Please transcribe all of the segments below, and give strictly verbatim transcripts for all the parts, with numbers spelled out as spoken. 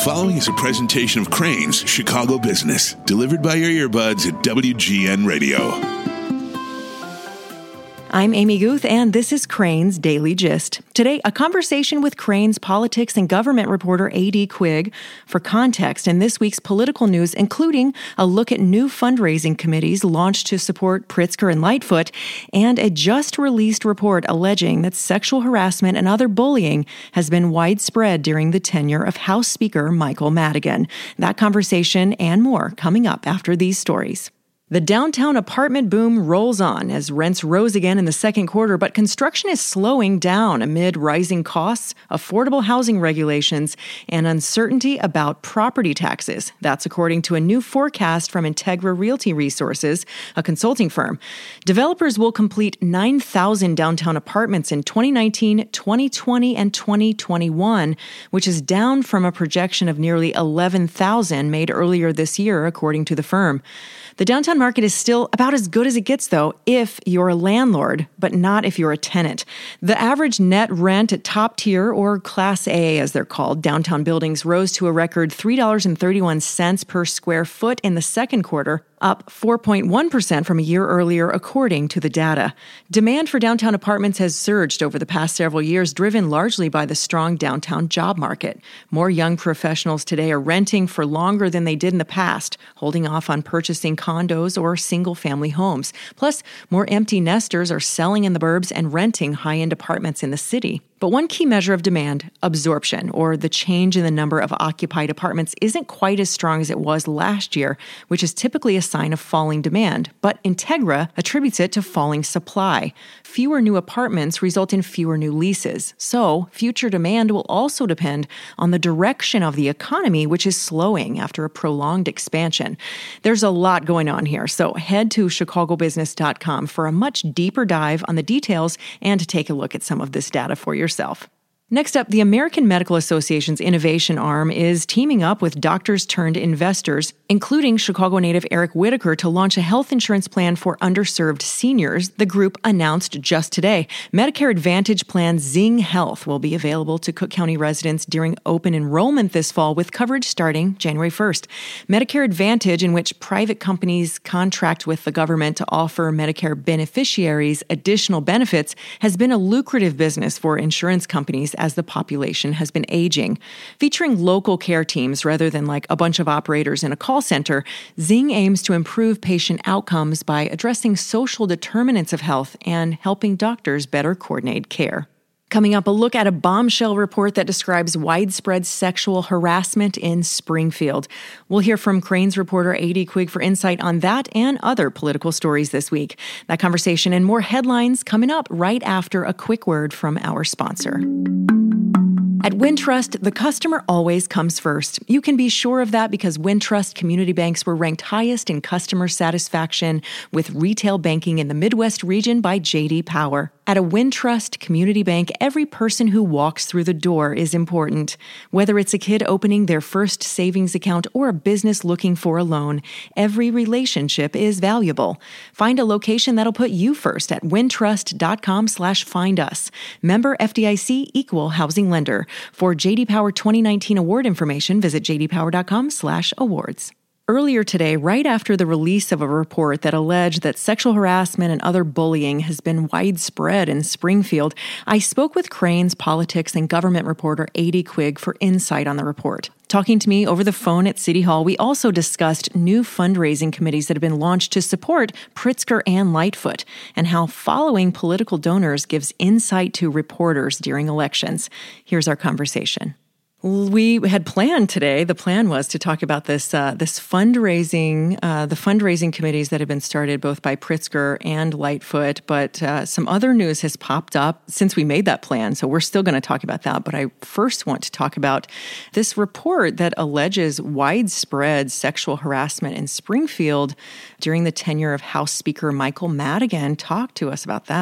following is a presentation of Crane's Chicago Business, delivered by your earbuds at W G N Radio. I'm Amy Guth, and this is Crane's Daily Gist. Today, a conversation with Crane's politics and government reporter A D Quigg for context in this week's political news, including a look at new fundraising committees launched to support Pritzker and Lightfoot, and a just-released report alleging that sexual harassment and other bullying has been widespread during the tenure of House Speaker Michael Madigan. That conversation and more coming up after these stories. The downtown apartment boom rolls on as rents rose again in the second quarter, but construction is slowing down amid rising costs, affordable housing regulations, and uncertainty about property taxes. That's according to a new forecast from Integra Realty Resources, a consulting firm. Developers will complete nine thousand downtown apartments in twenty nineteen, twenty twenty, and twenty twenty-one, which is down from a projection of nearly eleven thousand made earlier this year, according to the firm. The downtown market is still about as good as it gets, though, if you're a landlord, but not if you're a tenant. The average net rent at top tier, or Class A as they're called, downtown buildings rose to a record three dollars and thirty-one cents per square foot in the second quarter, up four point one percent from a year earlier, according to the data. Demand for downtown apartments has surged over the past several years, driven largely by the strong downtown job market. More young professionals today are renting for longer than they did in the past, holding off on purchasing condos or single-family homes. Plus, more empty nesters are selling in the burbs and renting high-end apartments in the city. But one key measure of demand, absorption, or the change in the number of occupied apartments, isn't quite as strong as it was last year, which is typically a sign of falling demand. But Integra attributes it to falling supply. Fewer new apartments result in fewer new leases. So, future demand will also depend on the direction of the economy, which is slowing after a prolonged expansion. There's a lot going on here, so head to chicago business dot com for a much deeper dive on the details and to take a look at some of this data for yourself. Next up, the American Medical Association's innovation arm is teaming up with doctors turned investors, including Chicago native Eric Whitaker, to launch a health insurance plan for underserved seniors. The group announced just today. Medicare Advantage plan Zing Health will be available to Cook County residents during open enrollment this fall, with coverage starting January first. Medicare Advantage, in which private companies contract with the government to offer Medicare beneficiaries additional benefits, has been a lucrative business for insurance companies as the population has been aging. Featuring local care teams rather than like a bunch of operators in a call center, Zing aims to improve patient outcomes by addressing social determinants of health and helping doctors better coordinate care. Coming up, a look at a bombshell report that describes widespread sexual harassment in Springfield. We'll hear from Crane's reporter A D Quigg for insight on that and other political stories this week. That conversation and more headlines coming up right after a quick word from our sponsor. At Wintrust, the customer always comes first. You can be sure of that because Wintrust community banks were ranked highest in customer satisfaction with retail banking in the Midwest region by J D Power. At a Wintrust community bank, every person who walks through the door is important. Whether it's a kid opening their first savings account or a business looking for a loan, every relationship is valuable. Find a location that'll put you first at wintrust.com slash find us. Member F D I C, Equal Housing Lender. For J D Power twenty nineteen award information, visit jdpower.com slash awards. Earlier today, right after the release of a report that alleged that sexual harassment and other bullying has been widespread in Springfield, I spoke with Crane's politics and government reporter A D Quigg for insight on the report. Talking to me over the phone at City Hall, we also discussed new fundraising committees that have been launched to support Pritzker and Lightfoot, and how following political donors gives insight to reporters during elections. Here's our conversation. We had planned today, the plan was to talk about this uh, this fundraising, uh, the fundraising committees that have been started both by Pritzker and Lightfoot, but uh, some other news has popped up since we made that plan, so we're still going to talk about that. But I first want to talk about this report that alleges widespread sexual harassment in Springfield during the tenure of House Speaker Michael Madigan. Talk to us about that.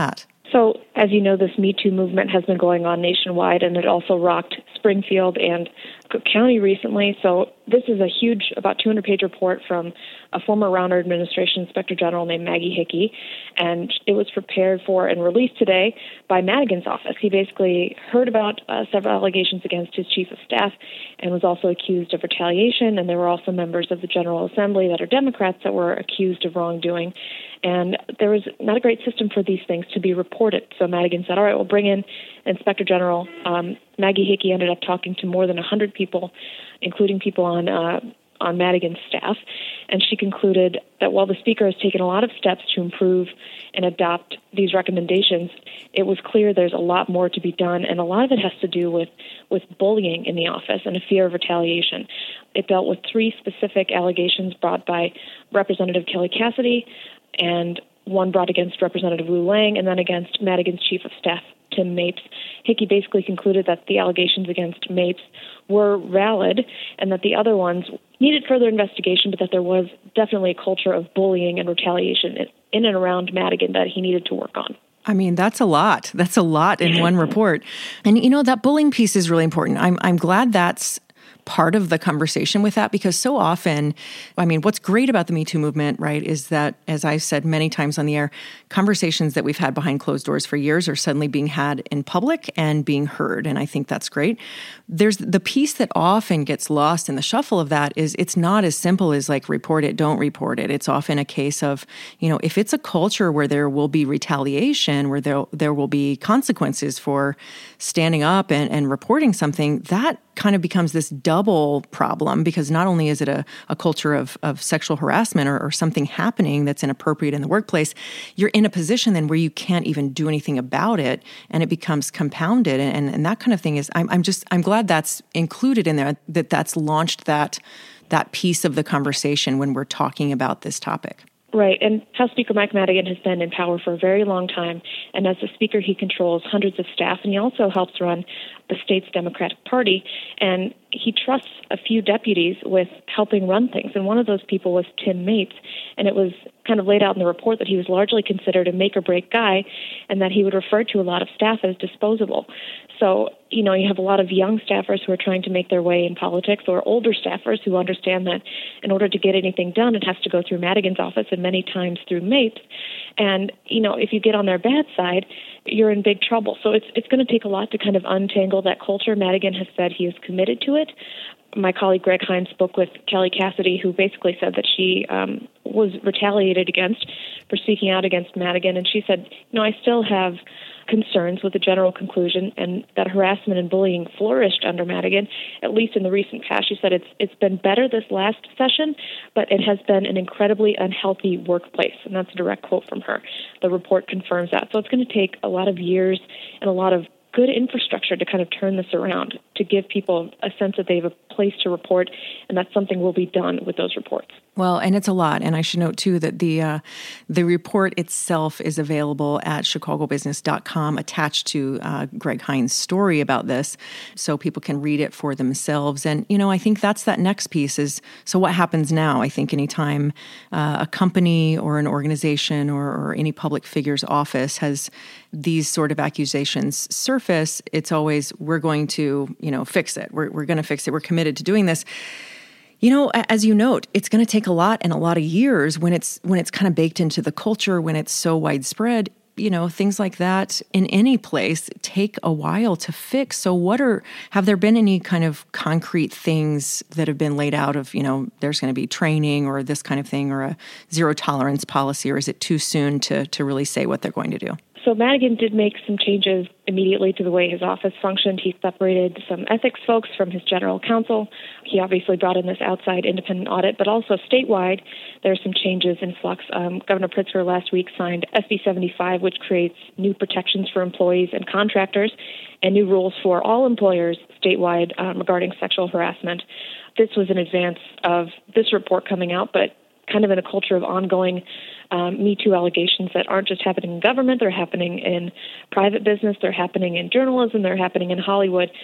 So, as you know, this Me Too movement has been going on nationwide, and it also rocked Springfield and Cook County recently. So this is a huge, about two hundred page report from a former Rauner administration inspector general named Maggie Hickey, and it was prepared for and released today by Madigan's office. He basically heard about uh, several allegations against his chief of staff and was also accused of retaliation, and there were also members of the General Assembly that are Democrats that were accused of wrongdoing. And there was not a great system for these things to be reported. So Madigan said, all right, we'll bring in Inspector General. Um, Maggie Hickey ended up talking to more than one hundred people, including people on uh, on Madigan's staff. And she concluded that while the Speaker has taken a lot of steps to improve and adopt these recommendations, it was clear there's a lot more to be done. And a lot of it has to do with, with bullying in the office and a fear of retaliation. It dealt with three specific allegations brought by Representative Kelly Cassidy, and one brought against Representative Lou Lang, and then against Madigan's chief of staff, Tim Mapes. Hickey basically concluded that the allegations against Mapes were valid and that the other ones needed further investigation, but that there was definitely a culture of bullying and retaliation in and around Madigan that he needed to work on. I mean, that's a lot. That's a lot in one report. And, you know, that bullying piece is really important. I'm I'm glad that's part of the conversation with that, because so often, I mean, what's great about the Me Too movement, right, is that, as I've said many times on the air, conversations that we've had behind closed doors for years are suddenly being had in public and being heard. And I think that's great. There's the piece that often gets lost in the shuffle of that is it's not as simple as like report it, don't report it. It's often a case of, you know, if it's a culture where there will be retaliation, where there, there will be consequences for standing up and, and reporting something, that kind of becomes this double problem, because not only is it a, a culture of, of sexual harassment or, or something happening that's inappropriate in the workplace, you're in a position then where you can't even do anything about it, and it becomes compounded. And, and that kind of thing is, I'm, I'm just, I'm glad that's included in there, that that's launched that, that piece of the conversation when we're talking about this topic. Right, and House Speaker Mike Madigan has been in power for a very long time, and as the Speaker, he controls hundreds of staff, and he also helps run the state's Democratic Party, and he trusts a few deputies with helping run things, and one of those people was Tim Mapes, and it was kind of laid out in the report that he was largely considered a make-or-break guy, and that he would refer to a lot of staff as disposable. So, you know, you have a lot of young staffers who are trying to make their way in politics, or older staffers who understand that in order to get anything done, it has to go through Madigan's office and many times through Mapes. And, you know, if you get on their bad side, you're in big trouble. So it's it's going to take a lot to kind of untangle that culture. Madigan has said he is committed to it. My colleague Greg Hines spoke with Kelly Cassidy, who basically said that she um, was retaliated against for speaking out against Madigan. And she said, you know, I still have concerns with the general conclusion, and that harassment and bullying flourished under Madigan, at least in the recent past. She said it's it's been better this last session, but it has been an incredibly unhealthy workplace, and that's a direct quote from her. The report confirms that. So it's going to take a lot of years and a lot of good infrastructure to kind of turn this around, to give people a sense that they have a place to report, and that something will be done with those reports. Well, and it's a lot. And I should note, too, that the uh, the report itself is available at chicago business dot com, attached to uh, Greg Hines' story about this, so people can read it for themselves. And, you know, I think that's that next piece is, so what happens now? I think anytime uh, a company or an organization or, or any public figure's office has these sort of accusations surface, it's always, we're going to, you know, fix it. We're, we're going to fix it. We're committed to doing this. You know, as you note, it's going to take a lot and a lot of years when it's when it's kind of baked into the culture, when it's so widespread. You know, things like that in any place take a while to fix. So what are, have there been any kind of concrete things that have been laid out of, you know, there's going to be training or this kind of thing, or a zero tolerance policy, or is it too soon to to really say what they're going to do? So Madigan did make some changes immediately to the way his office functioned. He separated some ethics folks from his general counsel. He obviously brought in this outside independent audit, but also statewide, there are some changes in flux. Um, Governor Pritzker last week signed S B seventy-five, which creates new protections for employees and contractors and new rules for all employers statewide um, regarding sexual harassment. This was in advance of this report coming out, but kind of in a culture of ongoing um, Me Too allegations that aren't just happening in government, they're happening in private business, they're happening in journalism, they're happening in Hollywood.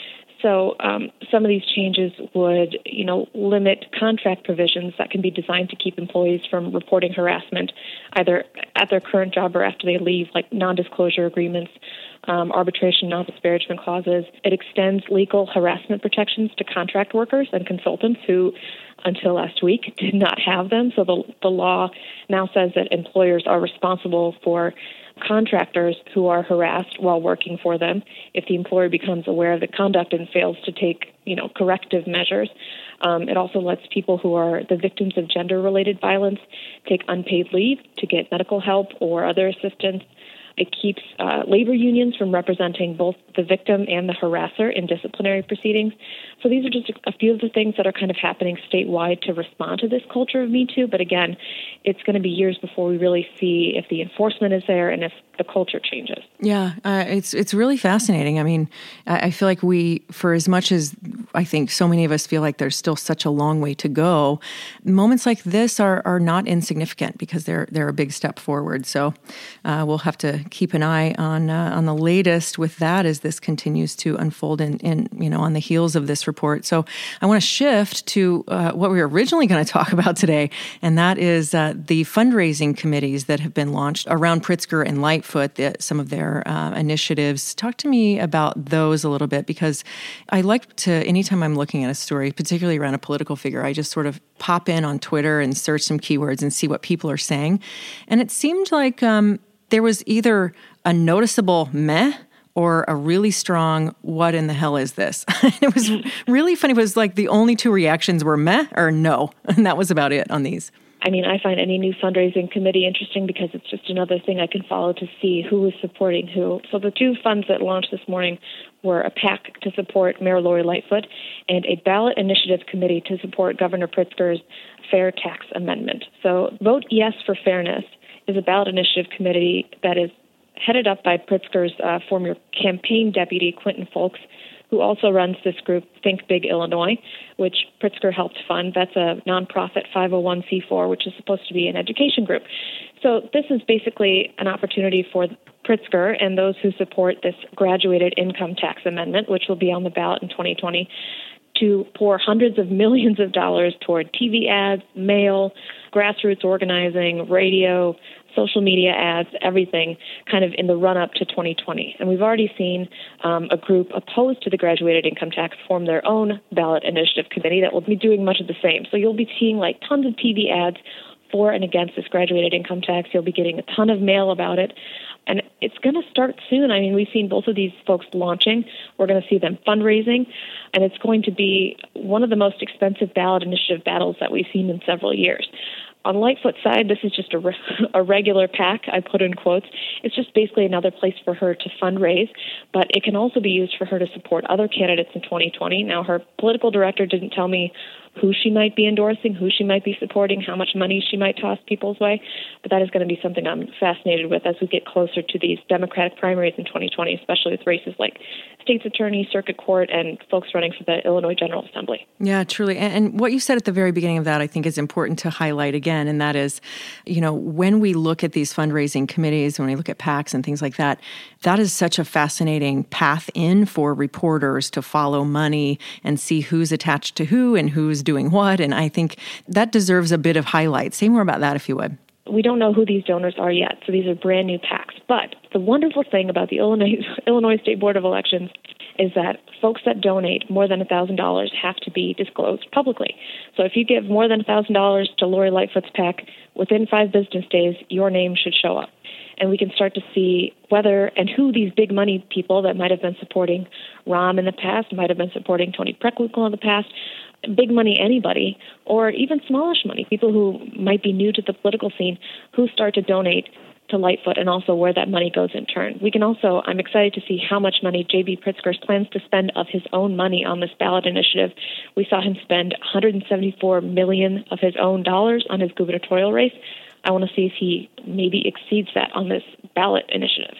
So um, some of these changes would, you know, limit contract provisions that can be designed to keep employees from reporting harassment, either at their current job or after they leave, like non-disclosure agreements, um, arbitration, non-disparagement clauses. It extends legal harassment protections to contract workers and consultants who, until last week, did not have them. So the, the law now says that employers are responsible for contractors who are harassed while working for them if the employer becomes aware of the conduct and fails to take, you know, corrective measures. Um, it also lets people who are the victims of gender-related violence take unpaid leave to get medical help or other assistance. It keeps uh, labor unions from representing both the victim and the harasser in disciplinary proceedings. So these are just a few of the things that are kind of happening statewide to respond to this culture of Me Too. But again, it's going to be years before we really see if the enforcement is there and if the culture changes. Yeah, uh, it's it's really fascinating. I mean, I, I feel like we, for as much as I think so many of us feel like there's still such a long way to go, moments like this are are not insignificant because they're they're a big step forward. So uh, we'll have to keep an eye on uh, on the latest with that as this continues to unfold in, in you know on the heels of this report. So I want to shift to uh, what we were originally going to talk about today, and that is uh, the fundraising committees that have been launched around Pritzker and Lightfoot. The, some of their uh, initiatives. Talk to me about those a little bit, because I like to, anytime I'm looking at a story, particularly around a political figure, I just sort of pop in on Twitter and search some keywords and see what people are saying. And it seemed like um, there was either a noticeable meh or a really strong, what in the hell is this? It was really funny. It was like the only two reactions were meh or no. And that was about it on these. I mean, I find any new fundraising committee interesting because it's just another thing I can follow to see who is supporting who. So the two funds that launched this morning were a PAC to support Mayor Lori Lightfoot and a ballot initiative committee to support Governor Pritzker's fair tax amendment. So Vote Yes for Fairness is a ballot initiative committee that is headed up by Pritzker's uh, former campaign deputy, Quentin Folks, who also runs this group, Think Big Illinois, which Pritzker helped fund. That's a nonprofit five oh one c four, which is supposed to be an education group. So this is basically an opportunity for Pritzker and those who support this graduated income tax amendment, which will be on the ballot in twenty twenty, to pour hundreds of millions of dollars toward T V ads, mail, grassroots organizing, radio, social media ads, everything kind of in the run-up to twenty twenty. And we've already seen um, a group opposed to the graduated income tax form their own ballot initiative committee that will be doing much of the same. So you'll be seeing like tons of T V ads for and against this graduated income tax. You'll be getting a ton of mail about it. And it's going to start soon. I mean, we've seen both of these folks launching. We're going to see them fundraising. And it's going to be one of the most expensive ballot initiative battles that we've seen in several years. On Lightfoot's side, this is just a, re- a regular PAC, I put in quotes. It's just basically another place for her to fundraise, but it can also be used for her to support other candidates in twenty twenty. Now, her political director didn't tell me who she might be endorsing, who she might be supporting, how much money she might toss people's way, but that is going to be something I'm fascinated with as we get closer to these Democratic primaries in twenty twenty, especially with races like state's attorney, circuit court, and folks running for the Illinois General Assembly. Yeah, truly. And, and what you said at the very beginning of that, I think, is important to highlight again, and that is, you know, when we look at these fundraising committees, when we look at PACs and things like that, that is such a fascinating path in for reporters to follow money and see who's attached to who and who's doing what. And I think that deserves a bit of highlight. Say more about that, if you would. We don't know who these donors are yet, so these are brand new PACs. But the wonderful thing about the Illinois, Illinois State Board of Elections is that folks that donate more than one thousand dollars have to be disclosed publicly. So if you give more than one thousand dollars to Lori Lightfoot's PAC, within five business days, your name should show up. And we can start to see whether and who these big money people that might have been supporting Rahm in the past, might have been supporting Tony Preckwinkle in the past, big money anybody, or even smallish money, people who might be new to the political scene, who start to donate to Lightfoot, and also where that money goes in turn. We can also, I'm excited to see how much money J B Pritzker plans to spend of his own money on this ballot initiative. We saw him spend one hundred seventy-four million dollars of his own dollars on his gubernatorial race. I want to see if he maybe exceeds that on this ballot initiative.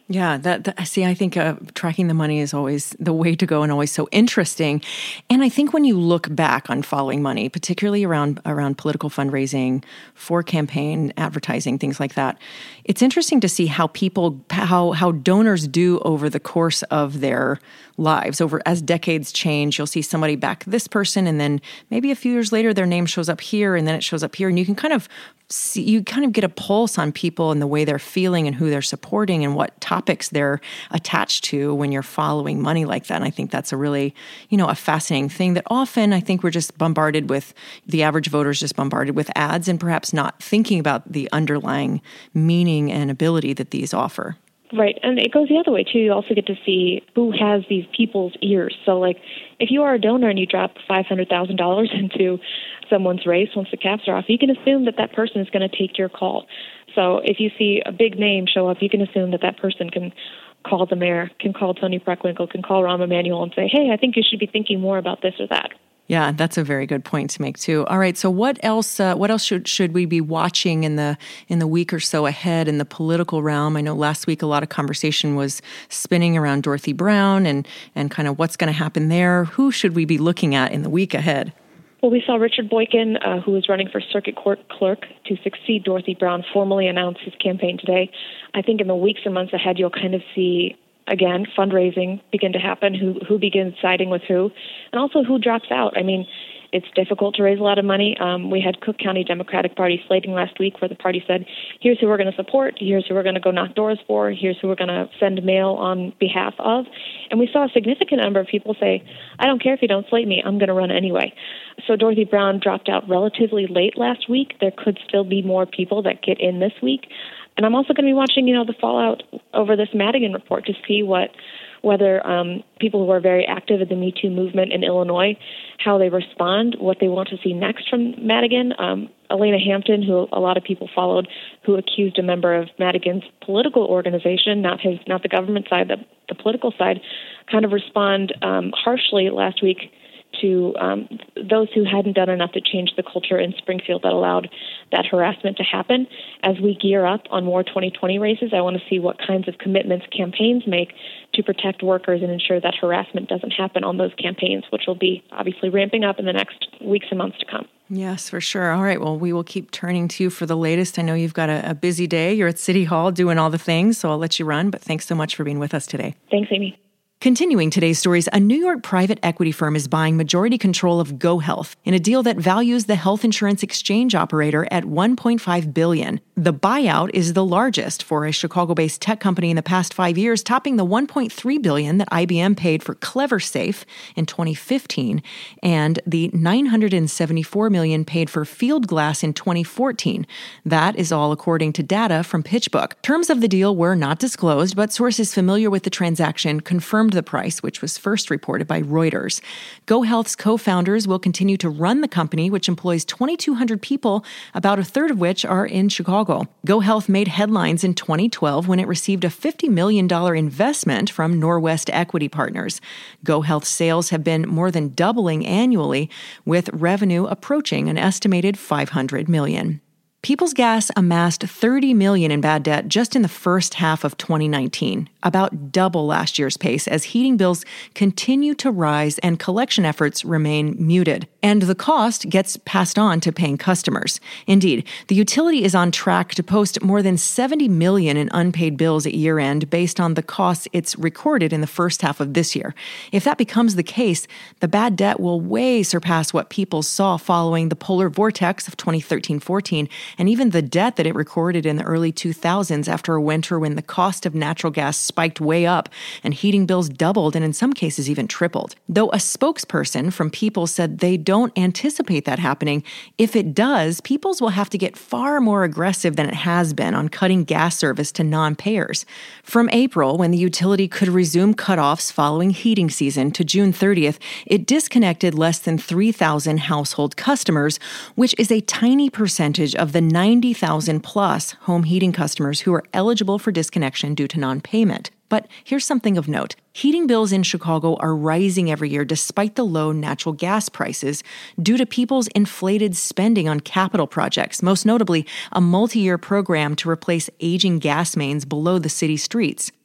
Yeah, that, that see, I think uh, tracking the money is always the way to go and always so interesting. And I think when you look back on following money, particularly around around political fundraising for campaign advertising, things like that, it's interesting to see how people how how donors do over the course of their lives. Over as decades change, you'll see somebody back this person, and then maybe a few years later, their name shows up here, and then it shows up here, and you can kind of see, you kind of get a pulse on people and the way they're feeling and who they're supporting and what topics they're attached to when you're following money like that. And I think that's a really, you know, a fascinating thing that often I think we're just bombarded with, the average voter is just bombarded with ads and perhaps not thinking about the underlying meaning and ability that these offer. Right, and it goes the other way, too. You also get to see who has these people's ears. So, like, if you are a donor and you drop five hundred thousand dollars into someone's race once the caps are off, you can assume that that person is going to take your call. So if you see a big name show up, you can assume that that person can call the mayor, can call Toni Preckwinkle, can call Rahm Emanuel and say, hey, I think you should be thinking more about this or that. Yeah, that's a very good point to make too. All right, so what else? Uh, what else should should we be watching in the in the week or so ahead in the political realm? I know last week a lot of conversation was spinning around Dorothy Brown and and kind of what's going to happen there. Who should we be looking at in the week ahead? Well, we saw Richard Boykin, uh, who is running for circuit court clerk to succeed Dorothy Brown, formally announce his campaign today. I think in the weeks and months ahead, you'll kind of see, again, fundraising begin to happen, who who begins siding with who, and also who drops out. I mean, it's difficult to raise a lot of money. Um, we had Cook County Democratic Party slating last week where the party said, here's who we're going to support, here's who we're going to go knock doors for, here's who we're going to send mail on behalf of. And we saw a significant number of people say, I don't care if you don't slate me, I'm going to run anyway. So Dorothy Brown dropped out relatively late last week. There could still be more people that get in this week. And I'm also going to be watching, you know, the fallout over this Madigan report to see what whether um, people who are very active in the Me Too movement in Illinois, how they respond, what they want to see next from Madigan. Um, Elena Hampton, who a lot of people followed, who accused a member of Madigan's political organization, not his, not the government side, the, the political side, kind of respond um, harshly last week to um, those who hadn't done enough to change the culture in Springfield that allowed that harassment to happen. As we gear up on more twenty twenty races, I want to see what kinds of commitments campaigns make to protect workers and ensure that harassment doesn't happen on those campaigns, which will be obviously ramping up in the next weeks and months to come. Yes, for sure. All right. Well, we will keep turning to you for the latest. I know you've got a, a busy day. You're at City Hall doing all the things, so I'll let you run. But thanks so much for being with us today. Thanks, Amy. Continuing today's stories, a New York private equity firm is buying majority control of GoHealth in a deal that values the health insurance exchange operator at one point five billion dollars. The buyout is the largest for a Chicago-based tech company in the past five years, topping the one point three billion dollars that I B M paid for CleverSafe in twenty fifteen and the nine hundred seventy-four million dollars paid for Fieldglass in twenty fourteen. That is all according to data from PitchBook. Terms of the deal were not disclosed, but sources familiar with the transaction confirmed the price, which was first reported by Reuters. GoHealth's co-founders will continue to run the company, which employs twenty-two hundred people, about a third of which are in Chicago. GoHealth made headlines in twenty twelve when it received a fifty million dollars investment from Norwest Equity Partners. GoHealth sales have been more than doubling annually, with revenue approaching an estimated five hundred million dollars. Peoples Gas amassed thirty million dollars in bad debt just in the first half of twenty nineteen, about double last year's pace as heating bills continue to rise and collection efforts remain muted. And the cost gets passed on to paying customers. Indeed, the utility is on track to post more than seventy million dollars in unpaid bills at year-end based on the costs it's recorded in the first half of this year. If that becomes the case, the bad debt will way surpass what Peoples saw following the polar vortex of twenty thirteen fourteen, and even the debt that it recorded in the early two thousands after a winter when the cost of natural gas spiked way up and heating bills doubled and in some cases even tripled. Though a spokesperson from Peoples said they don't anticipate that happening, if it does, Peoples will have to get far more aggressive than it has been on cutting gas service to non-payers. From April, when the utility could resume cutoffs following heating season, to June thirtieth, it disconnected less than three thousand household customers, which is a tiny percentage of the ninety thousand plus home heating customers who are eligible for disconnection due to non-payment. But here's something of note. Heating bills in Chicago are rising every year despite the low natural gas prices due to people's inflated spending on capital projects, most notably a multi-year program to replace aging gas mains below the city streets.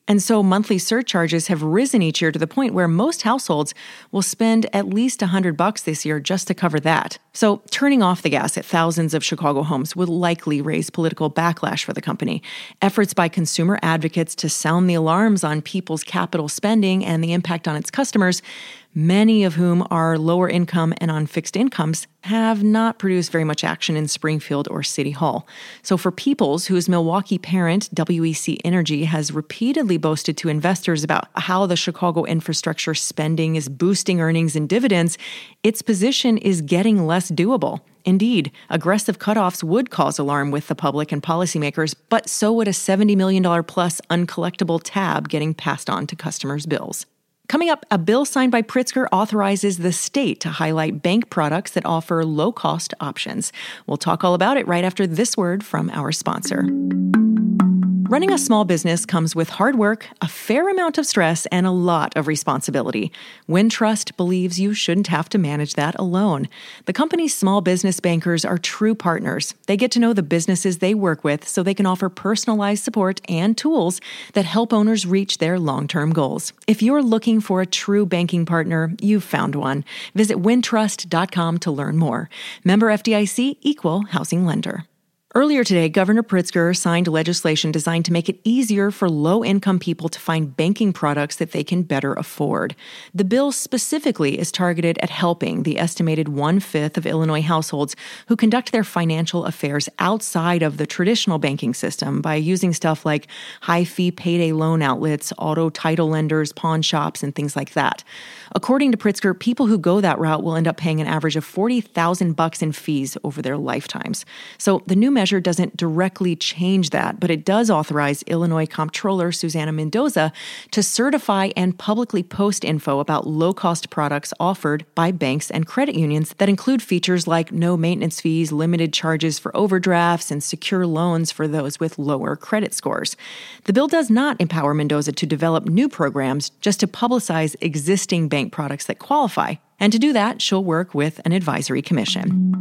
And so monthly surcharges have risen each year to the point where most households will spend at least one hundred bucks this year just to cover that. So turning off the gas at thousands of Chicago homes would likely raise political backlash for the company. Efforts by consumer advocates to sound the alarms on people's capital spending and the impact on its customers, many of whom are lower income and on fixed incomes, have not produced very much action in Springfield or City Hall. So for Peoples, whose Milwaukee parent, W E C Energy, has repeatedly boasted to investors about how the Chicago infrastructure spending is boosting earnings and dividends, its position is getting less doable. Indeed, aggressive cutoffs would cause alarm with the public and policymakers, but so would a seventy million dollars plus uncollectible tab getting passed on to customers' bills. Coming up, a bill signed by Pritzker authorizes the state to highlight bank products that offer low-cost options. We'll talk all about it right after this word from our sponsor. Running a small business comes with hard work, a fair amount of stress, and a lot of responsibility. Wintrust believes you shouldn't have to manage that alone. The company's small business bankers are true partners. They get to know the businesses they work with so they can offer personalized support and tools that help owners reach their long-term goals. If you're looking for a true banking partner, you've found one. Visit wintrust dot com to learn more. Member F D I C, Equal Housing Lender. Earlier today, Governor Pritzker signed legislation designed to make it easier for low-income people to find banking products that they can better afford. The bill specifically is targeted at helping the estimated one-fifth of Illinois households who conduct their financial affairs outside of the traditional banking system by using stuff like high-fee payday loan outlets, auto title lenders, pawn shops, and things like that. According to Pritzker, people who go that route will end up paying an average of forty thousand bucks in fees over their lifetimes. So the new measure doesn't directly change that, but it does authorize Illinois Comptroller Susana Mendoza to certify and publicly post info about low-cost products offered by banks and credit unions that include features like no maintenance fees, limited charges for overdrafts, and secure loans for those with lower credit scores. The bill does not empower Mendoza to develop new programs, just to publicize existing bank products that qualify. And to do that, she'll work with an advisory commission.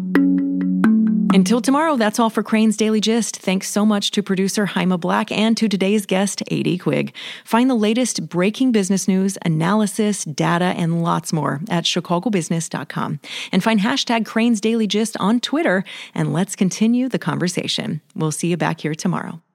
Until tomorrow, that's all for Crane's Daily Gist. Thanks so much to producer Haima Black and to today's guest, A D Quig. Find the latest breaking business news, analysis, data, and lots more at chicago business dot com. And find hashtag Crane's Daily Gist on Twitter, and let's continue the conversation. We'll see you back here tomorrow.